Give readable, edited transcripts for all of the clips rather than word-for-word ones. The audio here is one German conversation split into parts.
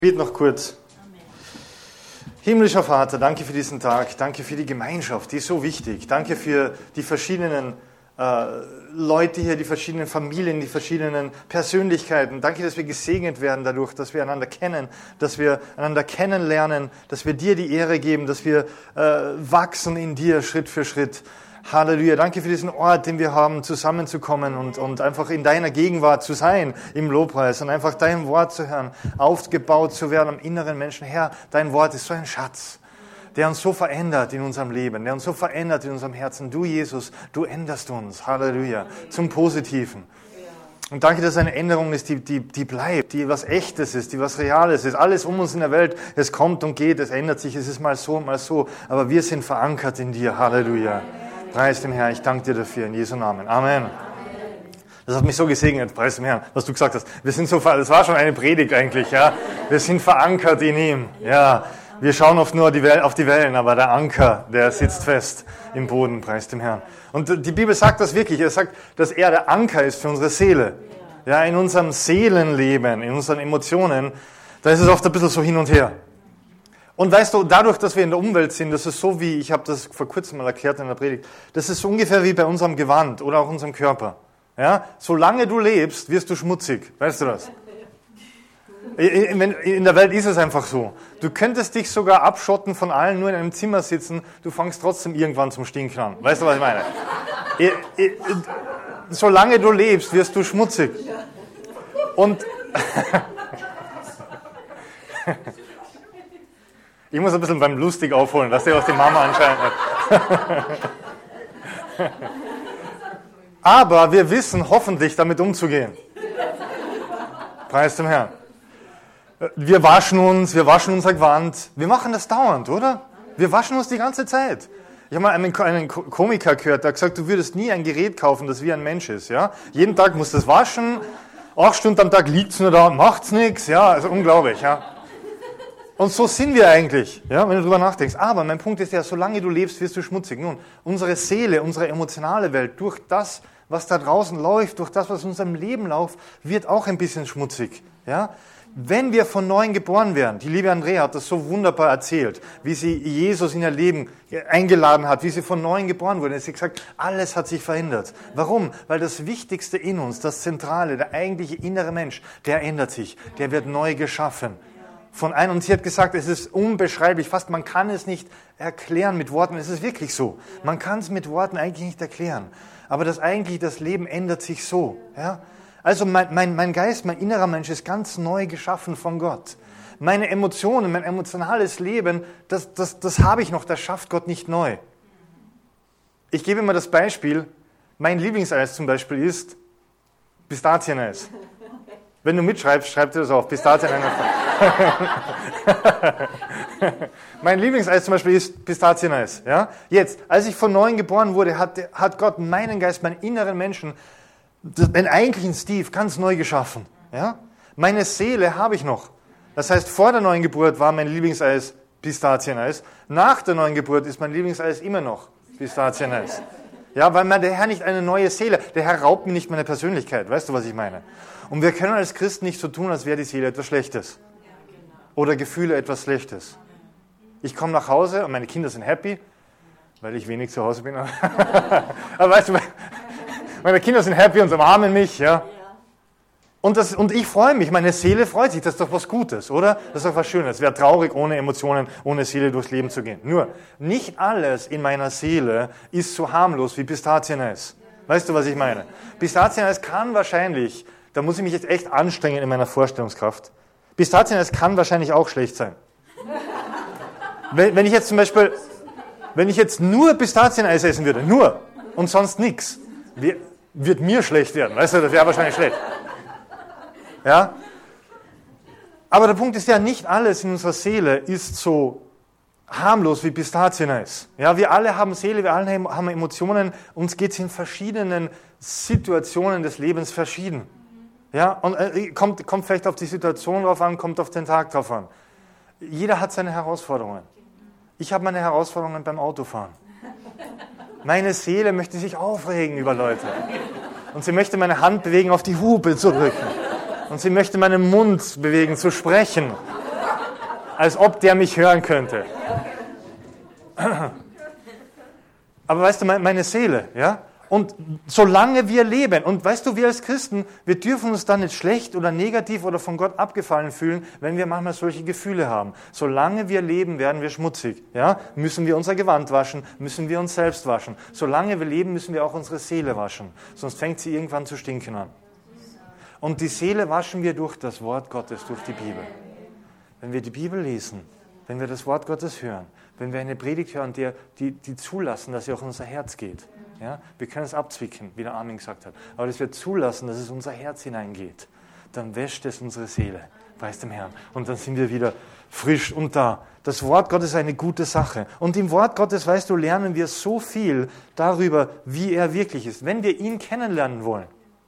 Bete noch kurz. Himmlischer Vater, danke für diesen Tag, danke für die Gemeinschaft, die ist so wichtig. Danke für die verschiedenen Leute hier, die verschiedenen Familien, die verschiedenen Persönlichkeiten. Danke, dass wir gesegnet werden dadurch, dass wir einander kennen, dass wir einander kennenlernen, dass wir dir die Ehre geben, dass wir wachsen in dir Schritt für Schritt. Halleluja, danke für diesen Ort, den wir haben, zusammenzukommen und einfach in deiner Gegenwart zu sein im Lobpreis und einfach dein Wort zu hören, aufgebaut zu werden am inneren Menschen. Herr, dein Wort ist so ein Schatz, der uns so verändert in unserem Leben, der uns so verändert in unserem Herzen. Du, Jesus, du änderst uns, Halleluja, zum Positiven. Und danke, dass eine Änderung ist, die bleibt, die was Echtes ist, die was Reales ist. Alles um uns in der Welt, es kommt und geht, es ändert sich, es ist mal so, aber wir sind verankert in dir, Halleluja. Preis dem Herrn, ich danke dir dafür, in Jesu Namen. Amen. Das hat mich so gesegnet, preis dem Herrn, was du gesagt hast. Wir sind das war schon eine Predigt eigentlich, ja. Wir sind verankert in ihm, ja. Wir schauen oft nur auf die Wellen, aber der Anker, der sitzt fest im Boden, preis dem Herrn. Und die Bibel sagt das wirklich, er sagt, dass er der Anker ist für unsere Seele. Ja, in unserem Seelenleben, in unseren Emotionen, da ist es oft ein bisschen so hin und her. Und weißt du, dadurch, dass wir in der Umwelt sind, das ist so wie, ich habe das vor kurzem mal erklärt in der Predigt, das ist so ungefähr wie bei unserem Gewand oder auch unserem Körper. Ja? Solange du lebst, wirst du schmutzig. Weißt du das? In der Welt ist es einfach so. Du könntest dich sogar abschotten von allen, nur in einem Zimmer sitzen, du fängst trotzdem irgendwann zum Stinken an. Weißt du, was ich meine? Solange du lebst, wirst du schmutzig. Und ich muss ein bisschen beim Lustig aufholen, dass der was die Mama anscheinend hat. Aber wir wissen hoffentlich damit umzugehen. Preis dem Herrn. Wir waschen unser Gewand. Wir machen das dauernd, oder? Wir waschen uns die ganze Zeit. Ich habe mal einen Komiker gehört, der hat gesagt, du würdest nie ein Gerät kaufen, das wie ein Mensch ist. Ja? Jeden Tag musst du es waschen, 8 Stunden am Tag liegt es nur da und macht's nichts. Ja, also unglaublich. Ja? Und so sind wir eigentlich, ja, wenn du drüber nachdenkst. Aber mein Punkt ist ja, solange du lebst, wirst du schmutzig. Nun, unsere Seele, unsere emotionale Welt, durch das, was da draußen läuft, durch das, was in unserem Leben läuft, wird auch ein bisschen schmutzig. Ja? Wenn wir von Neuem geboren werden, die liebe Andrea hat das so wunderbar erzählt, wie sie Jesus in ihr Leben eingeladen hat, wie sie von Neuem geboren wurde. Sie hat gesagt, alles hat sich verändert. Warum? Weil das Wichtigste in uns, das Zentrale, der eigentliche innere Mensch, der ändert sich, der wird neu geschaffen. Und sie hat gesagt, es ist unbeschreiblich, fast man kann es nicht erklären mit Worten. Es ist wirklich so. Man kann es mit Worten eigentlich nicht erklären. Aber das Leben ändert sich so. Ja? Also mein Geist, mein innerer Mensch ist ganz neu geschaffen von Gott. Meine Emotionen, mein emotionales Leben, das habe ich noch, das schafft Gott nicht neu. Ich gebe immer das Beispiel, mein Lieblingseis zum Beispiel ist Pistazieneis. Wenn du mitschreibst, schreib dir das auf. Pistazieneis. Mein Lieblingseis zum Beispiel ist Pistazieneis. Ja? Jetzt, als ich von Neuem geboren wurde, hat Gott meinen Geist, meinen inneren Menschen, den eigentlichen Steve, ganz neu geschaffen. Ja? Meine Seele habe ich noch. Das heißt, vor der neuen Geburt war mein Lieblingseis Pistazieneis. Nach der neuen Geburt ist mein Lieblingseis immer noch Pistazieneis. Ja, weil der Herr nicht eine neue Seele, der Herr raubt mir nicht meine Persönlichkeit. Weißt du, was ich meine? Und wir können als Christen nicht so tun, als wäre die Seele etwas Schlechtes. Oder Gefühle etwas Schlechtes. Ich komme nach Hause und meine Kinder sind happy, weil ich wenig zu Hause bin. Aber weißt du, meine Kinder sind happy und umarmen mich. Ja? Und ich freue mich, meine Seele freut sich, das ist doch was Gutes, oder? Das ist doch was Schönes. Es wäre traurig, ohne Emotionen, ohne Seele durchs Leben zu gehen. Nur, nicht alles in meiner Seele ist so harmlos wie Pistazieneis. Weißt du, was ich meine? Pistazieneis kann wahrscheinlich, da muss ich mich jetzt echt anstrengen in meiner Vorstellungskraft, Pistazieneis kann wahrscheinlich auch schlecht sein. Wenn ich jetzt zum Beispiel, nur Pistazieneis essen würde, nur, und sonst nichts, wird mir schlecht werden. Weißt du, das wäre wahrscheinlich schlecht. Ja? Aber der Punkt ist ja, nicht alles in unserer Seele ist so harmlos wie Pistazieneis. Ja, wir alle haben Seele, wir alle haben Emotionen, uns geht es in verschiedenen Situationen des Lebens verschieden. Ja, und kommt vielleicht auf die Situation drauf an, kommt auf den Tag drauf an. Jeder hat seine Herausforderungen. Ich habe meine Herausforderungen beim Autofahren. Meine Seele möchte sich aufregen über Leute. Und sie möchte meine Hand bewegen, auf die Hupe zu drücken. Und sie möchte meinen Mund bewegen, zu sprechen. als ob der mich hören könnte. Aber weißt du, meine Seele, ja? Und solange wir leben, und weißt du, wir als Christen, wir dürfen uns dann nicht schlecht oder negativ oder von Gott abgefallen fühlen, wenn wir manchmal solche Gefühle haben. Solange wir leben, werden wir schmutzig. Ja? Müssen wir unser Gewand waschen, müssen wir uns selbst waschen. Solange wir leben, müssen wir auch unsere Seele waschen. Sonst fängt sie irgendwann zu stinken an. Und die Seele waschen wir durch das Wort Gottes, durch die Bibel. Wenn wir die Bibel lesen, wenn wir das Wort Gottes hören, wenn wir eine Predigt hören, die zulassen, dass sie auch in unser Herz geht. Ja, wir können es abzwicken, wie der Armin gesagt hat. Aber dass wir zulassen, dass es in unser Herz hineingeht. Dann wäscht es unsere Seele, preis dem Herrn. Und dann sind wir wieder frisch und da. Das Wort Gottes ist eine gute Sache. Und im Wort Gottes, weißt du, lernen wir so viel darüber, wie er wirklich ist. Wenn wir ihn kennenlernen wollen,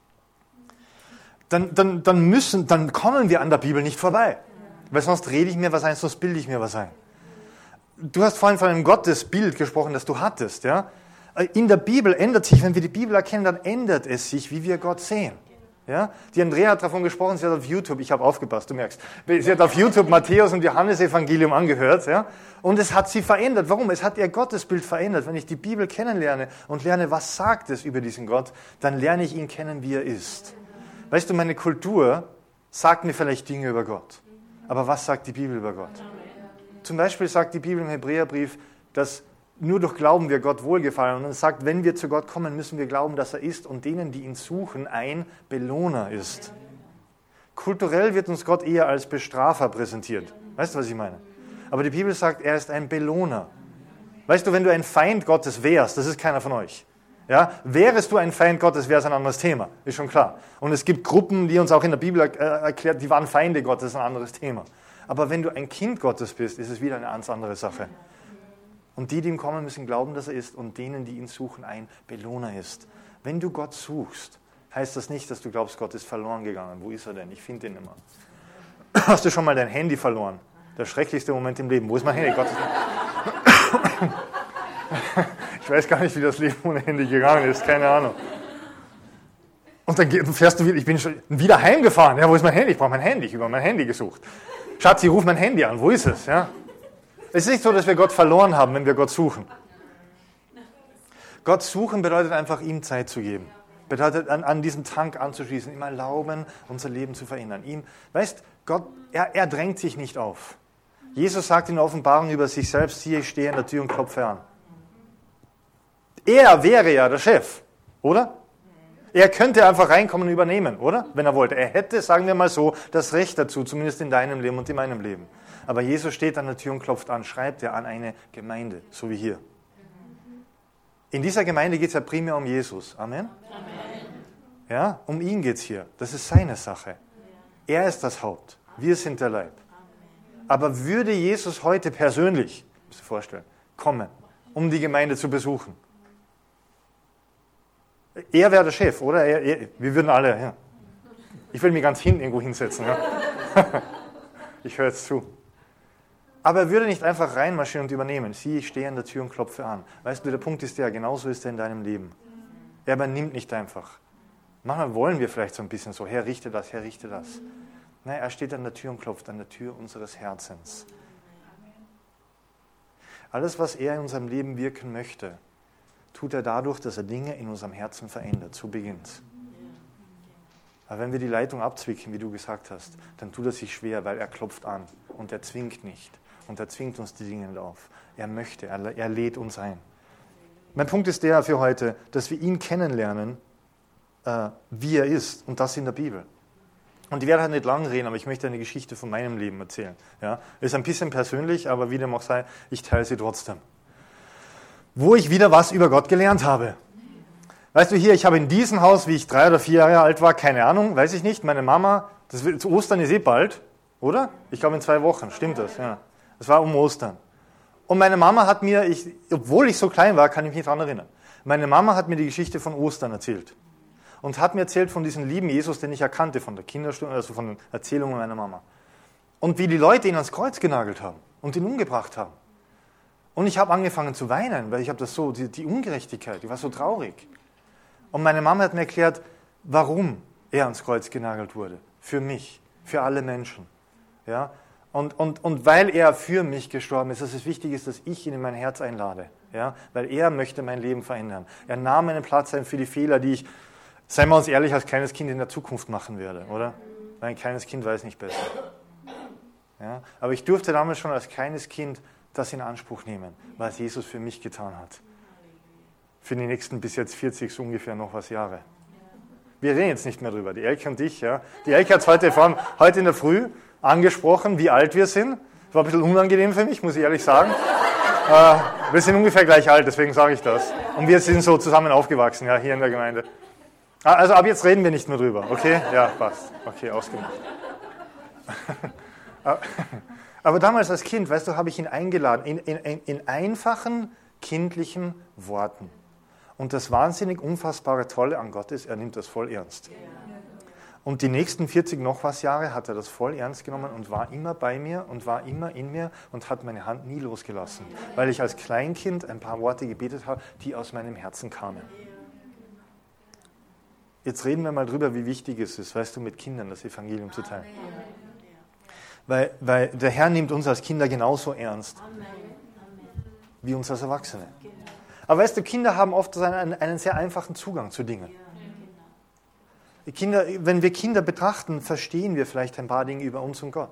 dann kommen wir an der Bibel nicht vorbei. Weil sonst rede ich mir was ein, sonst bilde ich mir was ein. Du hast vorhin von einem Gottesbild gesprochen, das du hattest, ja? In der Bibel ändert sich, wenn wir die Bibel erkennen, dann ändert es sich, wie wir Gott sehen. Ja? Die Andrea hat davon gesprochen, sie hat auf YouTube, ich habe aufgepasst, du merkst, sie hat auf YouTube Matthäus und Johannes Evangelium angehört, ja? Und es hat sie verändert. Warum? Es hat ihr Gottesbild verändert. Wenn ich die Bibel kennenlerne und lerne, was sagt es über diesen Gott, dann lerne ich ihn kennen, wie er ist. Weißt du, meine Kultur sagt mir vielleicht Dinge über Gott. Aber was sagt die Bibel über Gott? Zum Beispiel sagt die Bibel im Hebräerbrief, dass nur durch Glauben wir Gott wohlgefallen. Und es sagt, wenn wir zu Gott kommen, müssen wir glauben, dass er ist und denen, die ihn suchen, ein Belohner ist. Kulturell wird uns Gott eher als Bestrafer präsentiert. Weißt du, was ich meine? Aber die Bibel sagt, er ist ein Belohner. Weißt du, wenn du ein Feind Gottes wärst, das ist keiner von euch. Ja? Wärest du ein Feind Gottes, wäre es ein anderes Thema. Ist schon klar. Und es gibt Gruppen, die uns auch in der Bibel erklärt, die waren Feinde Gottes, ist ein anderes Thema. Aber wenn du ein Kind Gottes bist, ist es wieder eine ganz andere Sache. Und die ihm kommen, müssen glauben, dass er ist und denen, die ihn suchen, ein Belohner ist. Wenn du Gott suchst, heißt das nicht, dass du glaubst, Gott ist verloren gegangen. Wo ist er denn? Ich finde ihn nicht mehr. Hast du schon mal dein Handy verloren? Der schrecklichste Moment im Leben. Wo ist mein Handy? Gott ist ich weiß gar nicht, wie das Leben ohne Handy gegangen ist. Keine Ahnung. Und dann fährst du wieder, ich bin schon wieder heimgefahren. Ja, wo ist mein Handy? Ich brauche mein Handy. Ich habe mein Handy gesucht. Schatzi, ruf mein Handy an. Wo ist es? Ja. Es ist nicht so, dass wir Gott verloren haben, wenn wir Gott suchen. Gott suchen bedeutet einfach, ihm Zeit zu geben. Bedeutet, an diesen Tank anzuschließen, ihm erlauben, unser Leben zu verändern. Weißt, Gott, er drängt sich nicht auf. Jesus sagt in der Offenbarung über sich selbst, siehe, ich stehe an der Tür und klopfe an. Er wäre ja der Chef, oder? Er könnte einfach reinkommen und übernehmen, oder? Wenn er wollte. Er hätte, sagen wir mal so, das Recht dazu, zumindest in deinem Leben und in meinem Leben. Aber Jesus steht an der Tür und klopft an, schreibt er an eine Gemeinde, so wie hier. In dieser Gemeinde geht es ja primär um Jesus. Amen? Amen. Ja, um ihn geht es hier. Das ist seine Sache. Er ist das Haupt. Wir sind der Leib. Aber würde Jesus heute persönlich, musst du dir vorstellen, kommen, um die Gemeinde zu besuchen? Er wäre der Chef, oder? Wir würden alle, ja. Ich will mich ganz hinten irgendwo hinsetzen. Ja. Ich höre jetzt zu. Aber er würde nicht einfach reinmarschieren und übernehmen. Sieh, ich stehe an der Tür und klopfe an. Weißt du, der Punkt ist der, genauso ist er in deinem Leben. Er übernimmt nicht einfach. Manchmal wollen wir vielleicht so ein bisschen so, Herr, richte das, Herr, richte das. Nein, er steht an der Tür und klopft an der Tür unseres Herzens. Alles, was er in unserem Leben wirken möchte, tut er dadurch, dass er Dinge in unserem Herzen verändert, zu Beginn. Aber wenn wir die Leitung abzwicken, wie du gesagt hast, dann tut er sich schwer, weil er klopft an und er zwingt nicht. Und er zwingt uns die Dinge nicht auf. Er möchte, er lädt uns ein. Mein Punkt ist der für heute, dass wir ihn kennenlernen, wie er ist. Und das in der Bibel. Und ich werde halt nicht lang reden, aber ich möchte eine Geschichte von meinem Leben erzählen. Ja? Ist ein bisschen persönlich, aber wie dem auch sei, ich teile sie trotzdem. Wo ich wieder was über Gott gelernt habe. Weißt du, hier, ich habe in diesem Haus, wie ich 3 oder 4 Jahre alt war, keine Ahnung, weiß ich nicht, meine Mama, zu Ostern ist bald, oder? Ich glaube in 2 Wochen, stimmt das? Ja. Das war um Ostern. Und meine Mama hat mir, obwohl ich so klein war, kann ich mich nicht daran erinnern, meine Mama hat mir die Geschichte von Ostern erzählt. Und hat mir erzählt von diesem lieben Jesus, den ich erkannte, von der Kinderstunde, also von den Erzählungen meiner Mama. Und wie die Leute ihn ans Kreuz genagelt haben und ihn umgebracht haben. Und ich habe angefangen zu weinen, weil ich habe das so, die Ungerechtigkeit, die war so traurig. Und meine Mama hat mir erklärt, warum er ans Kreuz genagelt wurde. Für mich, für alle Menschen. Ja? Und weil er für mich gestorben ist, dass es wichtig ist, dass ich ihn in mein Herz einlade. Ja? Weil er möchte mein Leben verändern. Er nahm meinen Platz ein für die Fehler, die ich, seien wir uns ehrlich, als kleines Kind in der Zukunft machen werde, oder? Weil ein kleines Kind weiß nicht besser. Ja? Aber ich durfte damals schon als kleines Kind das in Anspruch nehmen, was Jesus für mich getan hat. Für die nächsten bis jetzt 40 so ungefähr noch was Jahre. Wir reden jetzt nicht mehr drüber, die Elke und ich. Ja. Die Elke hat es heute in der Früh angesprochen, wie alt wir sind. Das war ein bisschen unangenehm für mich, muss ich ehrlich sagen. Wir sind ungefähr gleich alt, deswegen sage ich das. Und wir sind so zusammen aufgewachsen, ja, hier in der Gemeinde. Also ab jetzt reden wir nicht mehr drüber, okay? Ja, passt. Okay, ausgemacht. Aber damals als Kind, weißt du, habe ich ihn eingeladen, in einfachen, kindlichen Worten. Und das wahnsinnig unfassbare Tolle an Gott ist, er nimmt das voll ernst. Und die nächsten 40 noch was Jahre hat er das voll ernst genommen und war immer bei mir und war immer in mir und hat meine Hand nie losgelassen, weil ich als Kleinkind ein paar Worte gebetet habe, die aus meinem Herzen kamen. Jetzt reden wir mal drüber, wie wichtig es ist, weißt du, mit Kindern das Evangelium zu teilen. Weil der Herr nimmt uns als Kinder genauso ernst wie uns als Erwachsene. Aber weißt du, Kinder haben oft einen sehr einfachen Zugang zu Dingen. Wenn wir Kinder betrachten, verstehen wir vielleicht ein paar Dinge über uns und Gott.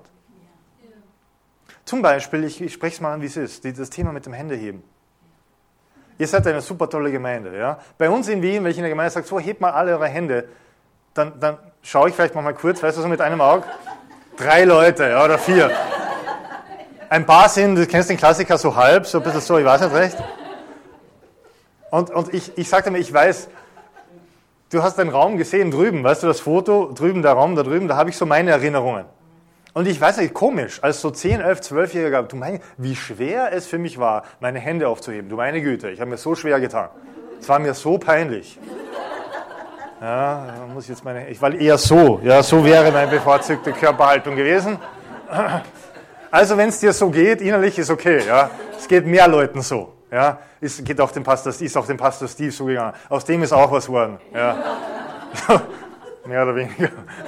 Zum Beispiel, ich spreche es mal an, wie es ist, das Thema mit dem Händeheben. Ihr seid eine super tolle Gemeinde. Ja? Bei uns in Wien, wenn ich in der Gemeinde sage, so, hebt mal alle eure Hände, dann schaue ich vielleicht mal kurz, weißt du, so mit einem Auge, 3 Leute, ja, oder 4. Ein paar sind, du kennst den Klassiker, so halb, so ein bisschen so, ich weiß nicht recht. Und ich sagte mir, ich weiß, du hast den Raum gesehen drüben, weißt du, das Foto, drüben, der Raum da drüben, da habe ich so meine Erinnerungen. Und ich weiß nicht, komisch, als so 10, 11, 12-Jähriger, du meinst, wie schwer es für mich war, meine Hände aufzuheben. Du meine Güte, ich habe mir so schwer getan. Es war mir so peinlich. Ja, muss jetzt ich war eher so, ja, so wäre meine bevorzugte Körperhaltung gewesen. Also wenn es dir so geht, innerlich ist okay, ja. Es geht mehr Leuten so. Ja, ist auch dem Pastor Steve so gegangen. Aus dem ist auch was geworden. Ja. Mehr oder weniger.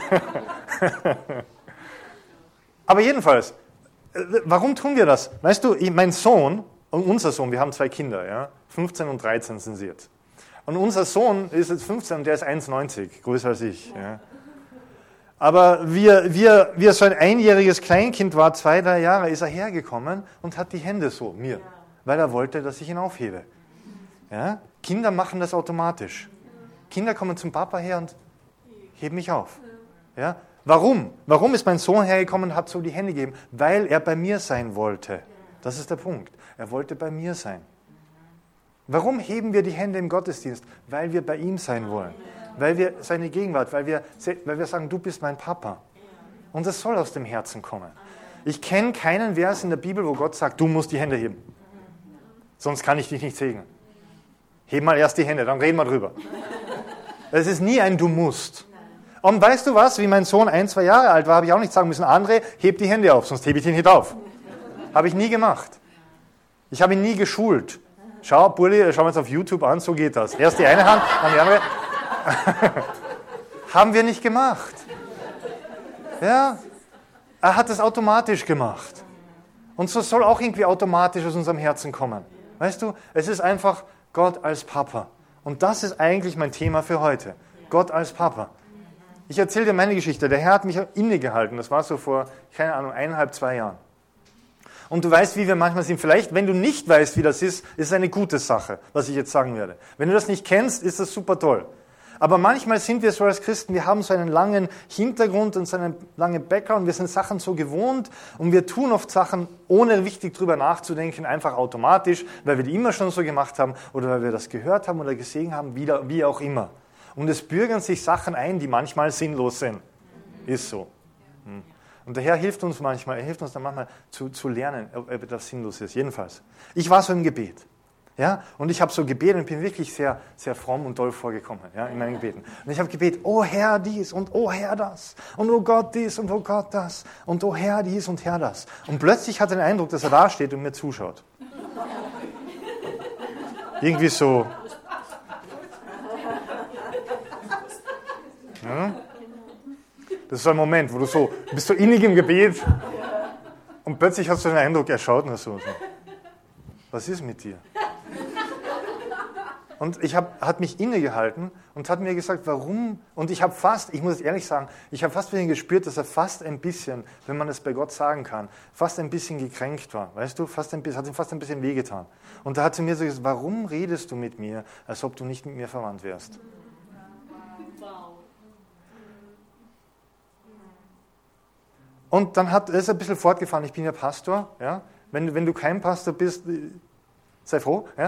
Aber jedenfalls, warum tun wir das? Weißt du, mein Sohn und unser Sohn, wir haben 2 Kinder, ja, 15 und 13 sind sie jetzt. Und unser Sohn ist jetzt 15 und der ist 1,90, größer als ich. Ja. Aber wie er so ein einjähriges Kleinkind war, 2, 3 Jahre, ist er hergekommen und hat die Hände so, mir. Weil er wollte, dass ich ihn aufhebe. Ja? Kinder machen das automatisch. Kinder kommen zum Papa her und heben mich auf. Ja? Warum? Warum ist mein Sohn hergekommen und hat so die Hände gegeben? Weil er bei mir sein wollte. Das ist der Punkt. Er wollte bei mir sein. Warum heben wir die Hände im Gottesdienst? Weil wir bei ihm sein wollen. Weil wir seine Gegenwart, weil wir sagen, du bist mein Papa. Und das soll aus dem Herzen kommen. Ich kenne keinen Vers in der Bibel, wo Gott sagt, du musst die Hände heben. Sonst kann ich dich nicht segnen. Heb mal erst die Hände, dann reden wir drüber. Es ist nie ein Du musst. Und weißt du was, wie mein Sohn 1, 2 Jahre alt war, habe ich auch nicht sagen müssen, André, heb die Hände auf, sonst hebe ich dich nicht auf. Habe ich nie gemacht. Ich habe ihn nie geschult. Schau, Burli, schauen wir uns auf YouTube an, so geht das. Erst die eine Hand, dann die andere. Haben wir nicht gemacht. Ja, er hat es automatisch gemacht. Und so soll auch irgendwie automatisch aus unserem Herzen kommen. Weißt du, es ist einfach Gott als Papa. Und das ist eigentlich mein Thema für heute. Gott als Papa. Ich erzähle dir meine Geschichte. Der Herr hat mich innegehalten. Das war so vor, keine Ahnung, 1,5, 2 Jahren. Und du weißt, wie wir manchmal sind. Vielleicht, wenn du nicht weißt, wie das ist es eine gute Sache, was ich jetzt sagen werde. Wenn du das nicht kennst, ist das super toll. Aber manchmal sind wir so als Christen, wir haben so einen langen Hintergrund und so einen langen Background, wir sind Sachen so gewohnt und wir tun oft Sachen, ohne wichtig drüber nachzudenken, einfach automatisch, weil wir die immer schon so gemacht haben oder weil wir das gehört haben oder gesehen haben, wie auch immer. Und es bürgern sich Sachen ein, die manchmal sinnlos sind. Ist so. Und der Herr hilft uns dann manchmal zu lernen, ob das sinnlos ist. Jedenfalls. Ich war so im Gebet. Ja, und ich habe so gebetet und bin wirklich sehr, sehr fromm und doll vorgekommen, ja, in meinen Gebeten. Und ich habe gebetet, oh Herr dies und oh Herr das und oh Gott dies und oh Gott das und oh Herr dies und Herr das. Und plötzlich hatte ich den Eindruck, dass er da steht und mir zuschaut. Irgendwie so. Ja? Das ist so ein Moment, wo du bist so innig im Gebet Und plötzlich hast du den Eindruck, er schaut nur so. Was ist mit dir? Und hat mich innegehalten und hat mir gesagt, warum? Und ich muss ehrlich sagen, ich habe fast wieder gespürt, dass er fast ein bisschen, wenn man es bei Gott sagen kann, fast ein bisschen gekränkt war. Weißt du, hat ihm fast ein bisschen wehgetan. Und da hat sie mir so gesagt, warum redest du mit mir, als ob du nicht mit mir verwandt wärst? Und dann ist er ein bisschen fortgefahren, ich bin ja Pastor. Ja? Wenn du kein Pastor bist, sei froh. Ja?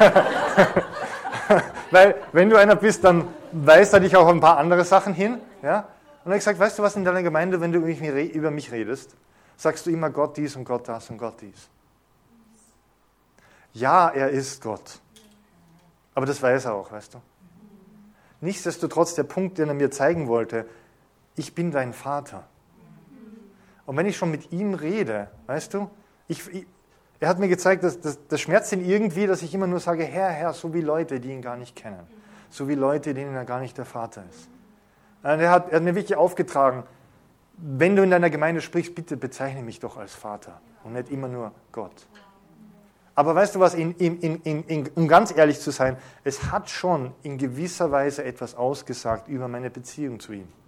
Weil wenn du einer bist, dann weist er dich auch ein paar andere Sachen hin. Ja? Und er hat gesagt, weißt du was, in deiner Gemeinde, wenn du über mich redest, sagst du immer Gott dies und Gott das und Gott dies. Ja, er ist Gott. Aber das weiß er auch, weißt du. Nichtsdestotrotz, der Punkt, den er mir zeigen wollte, ich bin dein Vater. Und wenn ich schon mit ihm rede, weißt du, er hat mir gezeigt, dass das schmerzt ihn irgendwie, dass ich immer nur sage, Herr, Herr, so wie Leute, die ihn gar nicht kennen. So wie Leute, denen er gar nicht der Vater ist. Und er hat mir wirklich aufgetragen, wenn du in deiner Gemeinde sprichst, bitte bezeichne mich doch als Vater und nicht immer nur Gott. Aber weißt du was, um ganz ehrlich zu sein, es hat schon in gewisser Weise etwas ausgesagt über meine Beziehung zu ihm.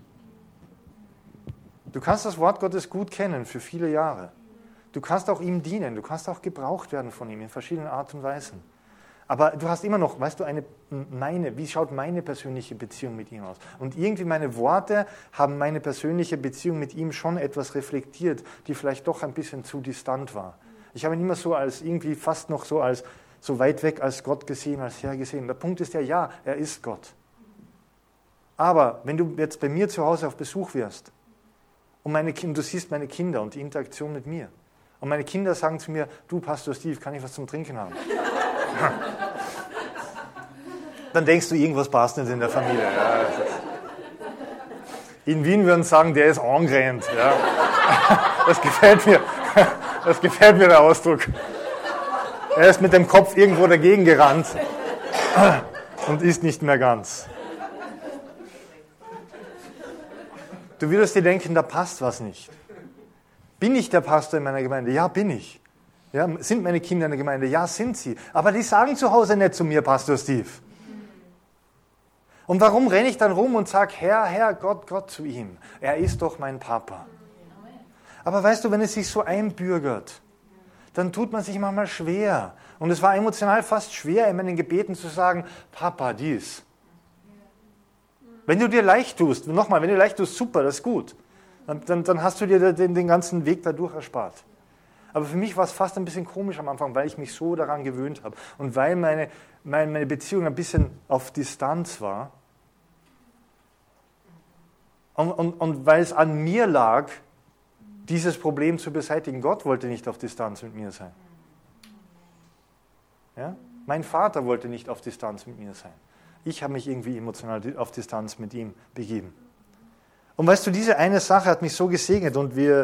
Du kannst das Wort Gottes gut kennen für viele Jahre. Du kannst auch ihm dienen, du kannst auch gebraucht werden von ihm in verschiedenen Art und Weisen. Aber du hast immer noch, weißt du, wie schaut meine persönliche Beziehung mit ihm aus? Und irgendwie meine Worte haben meine persönliche Beziehung mit ihm schon etwas reflektiert, die vielleicht doch ein bisschen zu distant war. Ich habe ihn immer so als irgendwie fast noch so als so weit weg als Gott gesehen, als Herr gesehen. Der Punkt ist ja, er ist Gott. Aber wenn du jetzt bei mir zu Hause auf Besuch wirst, und du siehst meine Kinder und die Interaktion mit mir. Und meine Kinder sagen zu mir, du Pastor Steve, kann ich was zum Trinken haben? Dann denkst du, irgendwas passt nicht in der Familie. Ja, in Wien würden sie sagen, der ist angerannt. Ja. Das gefällt mir, der Ausdruck. Er ist mit dem Kopf irgendwo dagegen gerannt und ist nicht mehr ganz. Du würdest dir denken, da passt was nicht. Bin ich der Pastor in meiner Gemeinde? Ja, bin ich. Ja, sind meine Kinder in der Gemeinde? Ja, sind sie. Aber die sagen zu Hause nicht zu mir, Pastor Steve. Und warum renne ich dann rum und sage, Herr, Gott zu ihm? Er ist doch mein Papa. Aber weißt du, wenn es sich so einbürgert, dann tut man sich manchmal schwer. Und es war emotional fast schwer, in meinen Gebeten zu sagen, Papa, dies. Wenn du dir leicht tust, nochmal, wenn du dir leicht tust, super, das ist gut. Dann hast du dir den ganzen Weg dadurch erspart. Aber für mich war es fast ein bisschen komisch am Anfang, weil ich mich so daran gewöhnt habe. Und weil meine Beziehung ein bisschen auf Distanz war. Und weil es an mir lag, dieses Problem zu beseitigen. Gott wollte nicht auf Distanz mit mir sein. Ja? Mein Vater wollte nicht auf Distanz mit mir sein. Ich habe mich irgendwie emotional auf Distanz mit ihm begeben. Und weißt du, diese eine Sache hat mich so gesegnet und wie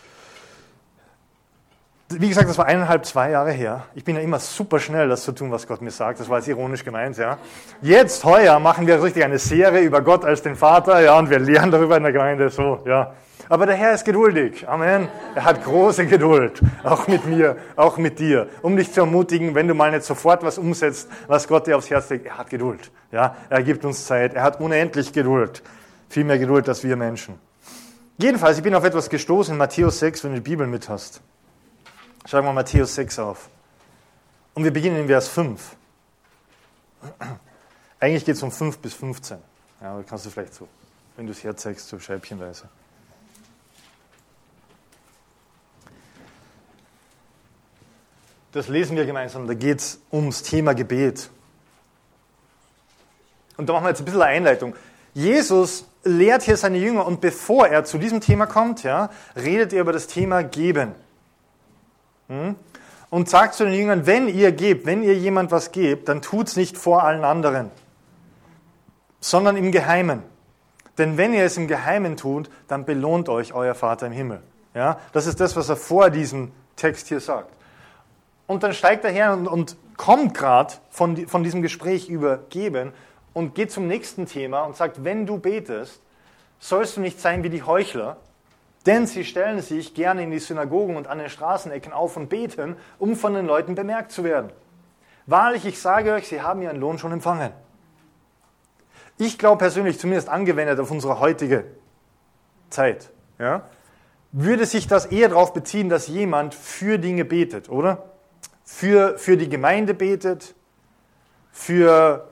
gesagt, das war 2 Jahre her. Ich bin ja immer super schnell, das zu tun, was Gott mir sagt. Das war jetzt ironisch gemeint, ja. Jetzt, heuer, machen wir richtig eine Serie über Gott als den Vater, ja, und wir lernen darüber in der Gemeinde, so, ja. Aber der Herr ist geduldig, Amen. Er hat große Geduld, auch mit mir, auch mit dir, um dich zu ermutigen, wenn du mal nicht sofort was umsetzt, was Gott dir aufs Herz legt. Er hat Geduld, ja. Er gibt uns Zeit, er hat unendlich Geduld. Viel mehr Geduld als wir Menschen. Jedenfalls, ich bin auf etwas gestoßen in Matthäus 6, wenn du die Bibel mit hast. Schreib mal Matthäus 6 auf. Und wir beginnen in Vers 5. Eigentlich geht es um 5 bis 15. Ja, da kannst du vielleicht so, wenn du es herzeigst, so scheibchenweise. Das lesen wir gemeinsam, da geht es ums Thema Gebet. Und da machen wir jetzt ein bisschen eine Einleitung. Jesus lehrt hier seine Jünger und bevor er zu diesem Thema kommt, ja, redet er über das Thema Geben. Und sagt zu den Jüngern, wenn ihr gebt, wenn ihr jemand was gebt, dann tut's nicht vor allen anderen, sondern im Geheimen. Denn wenn ihr es im Geheimen tut, dann belohnt euch euer Vater im Himmel. Ja, das ist das, was er vor diesem Text hier sagt. Und dann steigt er her und kommt gerade von diesem Gespräch über Geben und geht zum nächsten Thema und sagt, wenn du betest, sollst du nicht sein wie die Heuchler, Denn sie stellen sich gerne in die Synagogen und an den Straßenecken auf und beten, um von den Leuten bemerkt zu werden. Wahrlich, ich sage euch, sie haben ihren Lohn schon empfangen. Ich glaube persönlich, zumindest angewendet auf unsere heutige Zeit, ja, würde sich das eher darauf beziehen, dass jemand für Dinge betet, oder? Für die Gemeinde betet, für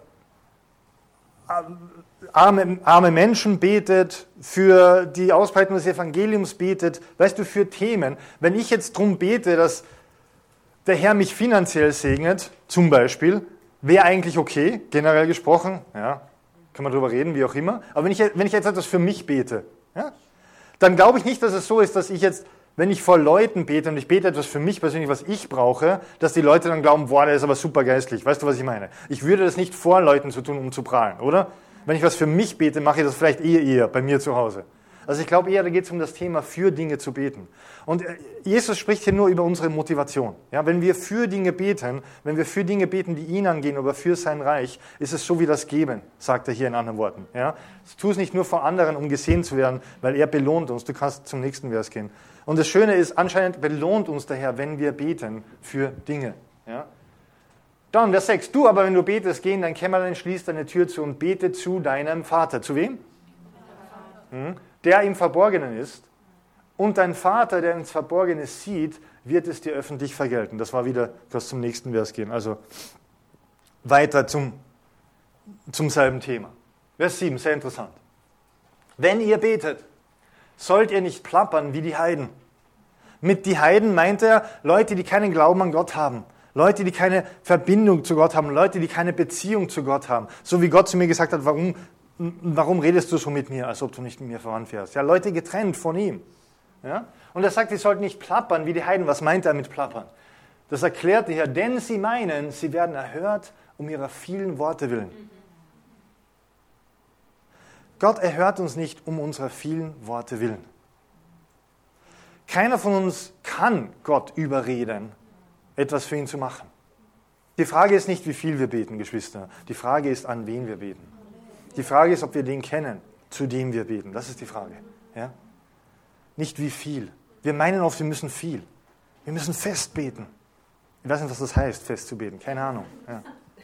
arme Menschen betet, für die Ausbreitung des Evangeliums betet, weißt du, für Themen. Wenn ich jetzt darum bete, dass der Herr mich finanziell segnet, zum Beispiel, wäre eigentlich okay, generell gesprochen, ja, kann man darüber reden, wie auch immer. Aber wenn ich jetzt etwas für mich bete, ja, dann glaube ich nicht, dass es so ist, dass ich jetzt, wenn ich vor Leuten bete und ich bete etwas für mich persönlich, was ich brauche, dass die Leute dann glauben, boah, der ist aber super geistlich. Weißt du, was ich meine? Ich würde das nicht vor Leuten zu tun, um zu prahlen, oder? Wenn ich was für mich bete, mache ich das vielleicht eher bei mir zu Hause. Also ich glaube eher, da geht es um das Thema, für Dinge zu beten. Und Jesus spricht hier nur über unsere Motivation. Ja, wenn wir für Dinge beten, die ihn angehen, aber für sein Reich, ist es so wie das Geben, sagt er hier in anderen Worten. Ja, tu es nicht nur vor anderen, um gesehen zu werden, weil er belohnt uns. Du kannst zum nächsten Vers gehen. Und das Schöne ist, anscheinend belohnt uns der Herr, wenn wir beten für Dinge. Ja. Dann Vers 6. Du aber, wenn du betest, geh in dein Kämmerlein, schließ deine Tür zu und bete zu deinem Vater. Zu wem? Der im Verborgenen ist. Und dein Vater, der ins Verborgene sieht, wird es dir öffentlich vergelten. Das war wieder, du kannst zum nächsten Vers gehen. Also weiter zum selben Thema. Vers 7, sehr interessant. Wenn ihr betet, sollt ihr nicht plappern wie die Heiden. Mit die Heiden meint er Leute, die keinen Glauben an Gott haben. Leute, die keine Verbindung zu Gott haben. Leute, die keine Beziehung zu Gott haben. So wie Gott zu mir gesagt hat, warum redest du so mit mir, als ob du nicht mit mir voranfährst? Ja, Leute getrennt von ihm. Ja? Und er sagt, ihr sollt nicht plappern wie die Heiden. Was meint er mit plappern? Das erklärt der Herr, denn sie meinen, sie werden erhört um ihrer vielen Worte willen. Gott erhört uns nicht um unserer vielen Worte willen. Keiner von uns kann Gott überreden, etwas für ihn zu machen. Die Frage ist nicht, wie viel wir beten, Geschwister. Die Frage ist, an wen wir beten. Die Frage ist, ob wir den kennen, zu dem wir beten. Das ist die Frage. Ja? Nicht wie viel. Wir meinen oft, wir müssen viel. Wir müssen fest beten. Ich weiß nicht, was das heißt, fest zu beten. Keine Ahnung. Ja.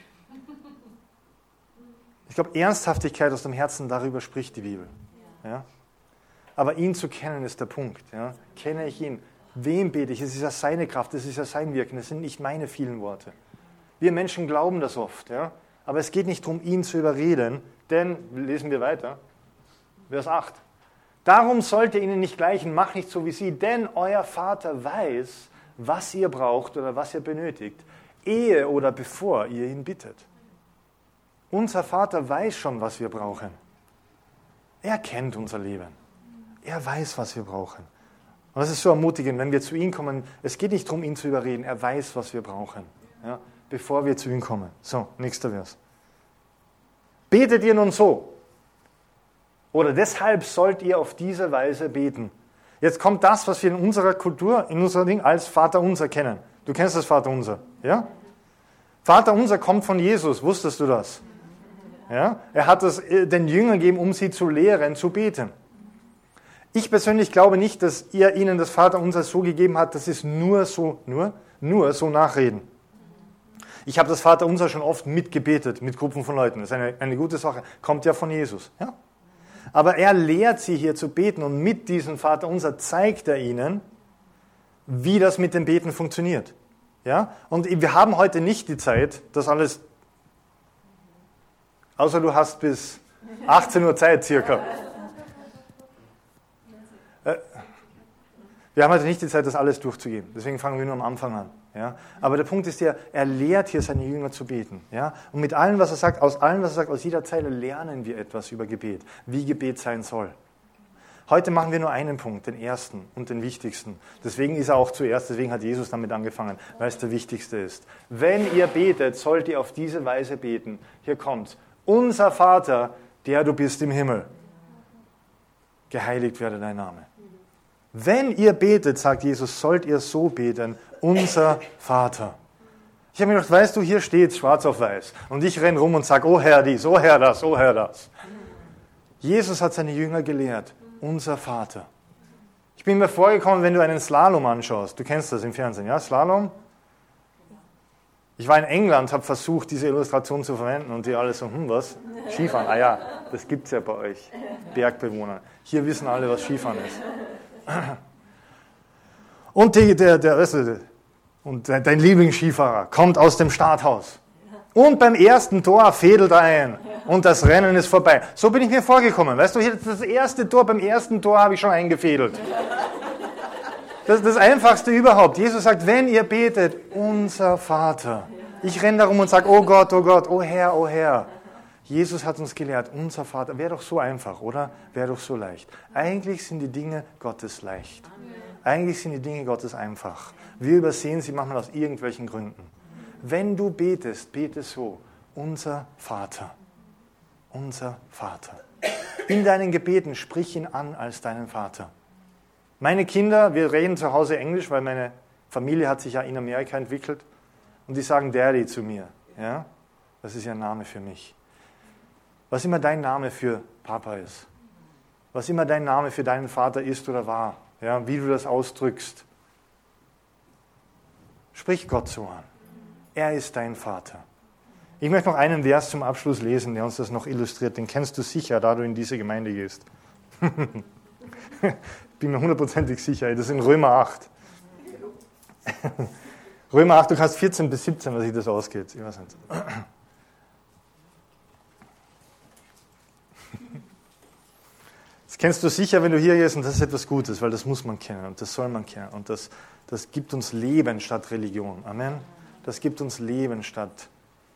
Ich glaube, Ernsthaftigkeit aus dem Herzen, darüber spricht die Bibel. Ja? Aber ihn zu kennen ist der Punkt. Ja? Kenne ich ihn? Wem bete ich? Es ist ja seine Kraft, es ist ja sein Wirken, es sind nicht meine vielen Worte. Wir Menschen glauben das oft, ja? Aber es geht nicht darum, ihn zu überreden, denn, lesen wir weiter, Vers 8. Darum sollt ihr ihnen nicht gleichen, macht nicht so wie sie, denn euer Vater weiß, was ihr braucht oder was ihr benötigt, ehe oder bevor ihr ihn bittet. Unser Vater weiß schon, was wir brauchen. Er kennt unser Leben. Er weiß, was wir brauchen. Und das ist so ermutigend, wenn wir zu ihm kommen. Es geht nicht darum, ihn zu überreden. Er weiß, was wir brauchen, ja, bevor wir zu ihm kommen. So, nächster Vers. Betet ihr nun so? Oder deshalb sollt ihr auf diese Weise beten. Jetzt kommt das, was wir in unserer Kultur, in unserem Ding als Vaterunser kennen. Du kennst das Vaterunser, ja? Vaterunser kommt von Jesus, wusstest du das? Ja? Er hat es den Jüngern gegeben, um sie zu lehren, zu beten. Ich persönlich glaube nicht, dass er ihnen das Vaterunser so gegeben hat, dass es nur so nachreden. Ich habe das Vaterunser schon oft mitgebetet, mit Gruppen von Leuten. Das ist eine gute Sache. Kommt ja von Jesus. Ja? Aber er lehrt sie hier zu beten und mit diesem Vaterunser zeigt er ihnen, wie das mit dem Beten funktioniert. Ja? Und wir haben heute nicht die Zeit, das alles, außer du hast bis 18 Uhr Zeit circa. Wir haben heute nicht die Zeit, das alles durchzugeben. Deswegen fangen wir nur am Anfang an. Ja? Aber der Punkt ist ja, er lehrt hier seine Jünger zu beten. Ja? Und mit allem, was er sagt, aus jeder Zeile lernen wir etwas über Gebet, wie Gebet sein soll. Heute machen wir nur einen Punkt, den ersten und den wichtigsten. Deswegen ist er auch zuerst, deswegen hat Jesus damit angefangen, weil es der wichtigste ist. Wenn ihr betet, sollt ihr auf diese Weise beten. Hier kommt's. Unser Vater, der du bist im Himmel. Geheiligt werde dein Name. Wenn ihr betet, sagt Jesus, sollt ihr so beten, unser Vater. Ich habe mir gedacht, weißt du, hier steht schwarz auf weiß. Und ich renne rum und sage, oh Herr dies, oh Herr das, oh Herr das. Jesus hat seine Jünger gelehrt, unser Vater. Ich bin mir vorgekommen, wenn du einen Slalom anschaust. Du kennst das im Fernsehen, ja? Slalom? Ich war in England, habe versucht, diese Illustration zu verwenden und die alle so, was? Skifahren? Ah ja, das gibt es ja bei euch, Bergbewohner. Hier wissen alle, was Skifahren ist. Und dein Lieblingsskifahrer kommt aus dem Starthaus. Und beim ersten Tor fädelt er ein. Und das Rennen ist vorbei. So bin ich mir vorgekommen. Weißt du, das erste Tor, beim ersten Tor habe ich schon eingefädelt. Das ist das Einfachste überhaupt. Jesus sagt, wenn ihr betet, unser Vater. Ich renne darum und sage, oh Gott, oh Herr, oh Herr. Jesus hat uns gelehrt, unser Vater. Wäre doch so einfach, oder? Wäre doch so leicht. Eigentlich sind die Dinge Gottes leicht. Eigentlich sind die Dinge Gottes einfach. Wir übersehen sie manchmal aus irgendwelchen Gründen. Wenn du betest, bete so, unser Vater. Unser Vater. In deinen Gebeten sprich ihn an als deinen Vater. Meine Kinder, wir reden zu Hause Englisch, weil meine Familie hat sich ja in Amerika entwickelt. Und die sagen Daddy zu mir. Ja? Das ist ja ein Name für mich. Was immer dein Name für Papa ist. Was immer dein Name für deinen Vater ist oder war. Ja? Wie du das ausdrückst. Sprich Gott so an. Er ist dein Vater. Ich möchte noch einen Vers zum Abschluss lesen, der uns das noch illustriert. Den kennst du sicher, da du in diese Gemeinde gehst. Bin mir hundertprozentig sicher. Das ist in Römer 8. Römer 8, du kannst 14 bis 17, was sich das ausgeht. Ich weiß nicht. Das kennst du sicher, wenn du hier gehst, und das ist etwas Gutes, weil das muss man kennen und das soll man kennen. Und das gibt uns Leben statt Religion. Amen. Das gibt uns Leben statt.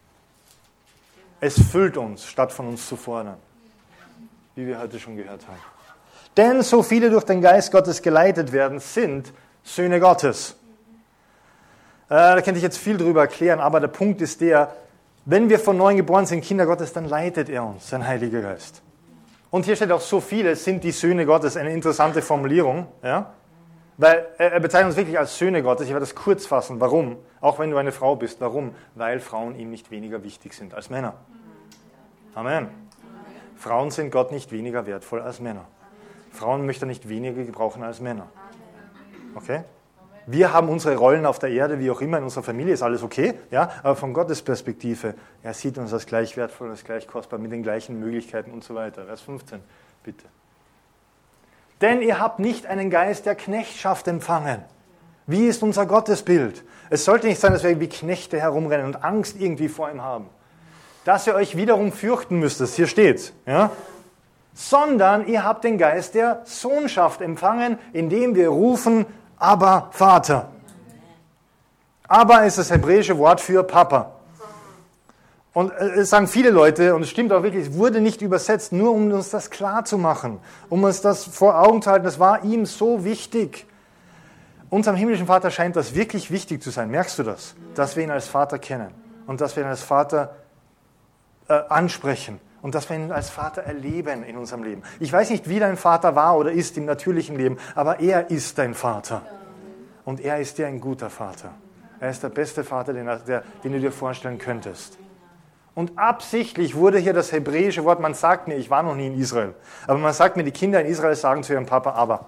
Es füllt uns, statt von uns zu fordern. Wie wir heute schon gehört haben. Denn so viele durch den Geist Gottes geleitet werden, sind Söhne Gottes. Da könnte ich jetzt viel drüber erklären, aber der Punkt ist der, wenn wir von neuem geboren sind, Kinder Gottes, dann leitet er uns, sein Heiliger Geist. Und hier steht auch, so viele sind die Söhne Gottes, eine interessante Formulierung, ja? Weil er bezeichnet uns wirklich als Söhne Gottes. Ich werde das kurz fassen. Warum? Auch wenn du eine Frau bist. Warum? Weil Frauen ihm nicht weniger wichtig sind als Männer. Amen. Frauen sind Gott nicht weniger wertvoll als Männer. Frauen möchte er nicht weniger gebrauchen als Männer. Okay? Wir haben unsere Rollen auf der Erde, wie auch immer, in unserer Familie ist alles okay, ja? Aber von Gottes Perspektive, er sieht uns als gleich wertvoll, als gleich kostbar, mit den gleichen Möglichkeiten und so weiter. Vers 15, bitte. Denn ihr habt nicht einen Geist der Knechtschaft empfangen. Wie ist unser Gottesbild? Es sollte nicht sein, dass wir wie Knechte herumrennen und Angst irgendwie vor ihm haben. Dass ihr euch wiederum fürchten müsstet, hier steht's, ja? Sondern ihr habt den Geist der Sohnschaft empfangen, indem wir rufen, Abba, Vater. Abba ist das hebräische Wort für Papa. Und es sagen viele Leute, und es stimmt auch wirklich, es wurde nicht übersetzt, nur um uns das klar zu machen, um uns das vor Augen zu halten, das war ihm so wichtig. Unserem himmlischen Vater scheint das wirklich wichtig zu sein, merkst du das? Dass wir ihn als Vater kennen und dass wir ihn als Vater ansprechen und dass wir ihn als Vater erleben in unserem Leben. Ich weiß nicht, wie dein Vater war oder ist im natürlichen Leben, aber er ist dein Vater. Und er ist dir ein guter Vater. Er ist der beste Vater, den du dir vorstellen könntest. Und absichtlich wurde hier das hebräische Wort, man sagt mir, ich war noch nie in Israel, aber man sagt mir, die Kinder in Israel sagen zu ihrem Papa, Abba.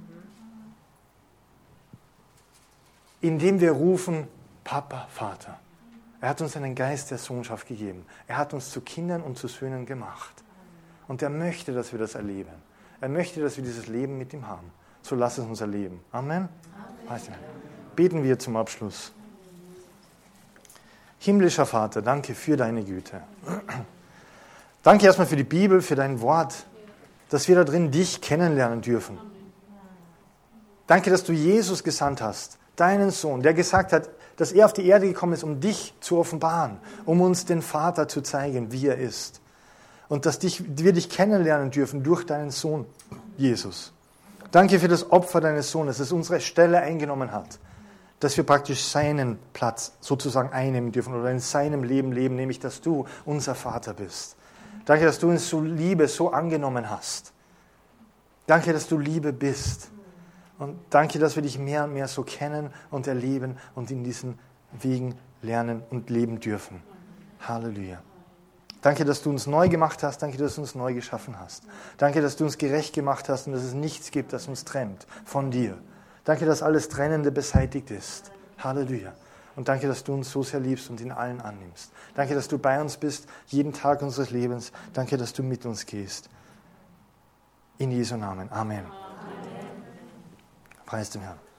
Indem wir rufen, Papa, Vater. Er hat uns einen Geist der Sohnschaft gegeben. Er hat uns zu Kindern und zu Söhnen gemacht. Und er möchte, dass wir das erleben. Er möchte, dass wir dieses Leben mit ihm haben. So lass es uns erleben. Amen. Amen. Beten wir zum Abschluss. Himmlischer Vater, danke für deine Güte. Danke erstmal für die Bibel, für dein Wort, dass wir da drin dich kennenlernen dürfen. Danke, dass du Jesus gesandt hast, deinen Sohn, der gesagt hat, dass er auf die Erde gekommen ist, um dich zu offenbaren, um uns den Vater zu zeigen, wie er ist. Und dass wir dich kennenlernen dürfen durch deinen Sohn, Jesus. Danke für das Opfer deines Sohnes, das unsere Stelle eingenommen hat. Dass wir praktisch seinen Platz sozusagen einnehmen dürfen oder in seinem Leben leben, nämlich dass du unser Vater bist. Danke, dass du uns so Liebe so angenommen hast. Danke, dass du Liebe bist. Und danke, dass wir dich mehr und mehr so kennen und erleben und in diesen Wegen lernen und leben dürfen. Halleluja. Danke, dass du uns neu gemacht hast. Danke, dass du uns neu geschaffen hast. Danke, dass du uns gerecht gemacht hast und dass es nichts gibt, das uns trennt von dir. Danke, dass alles Trennende beseitigt ist. Halleluja. Und danke, dass du uns so sehr liebst und in allen annimmst. Danke, dass du bei uns bist, jeden Tag unseres Lebens. Danke, dass du mit uns gehst. In Jesu Namen. Amen. Preis dem Herrn.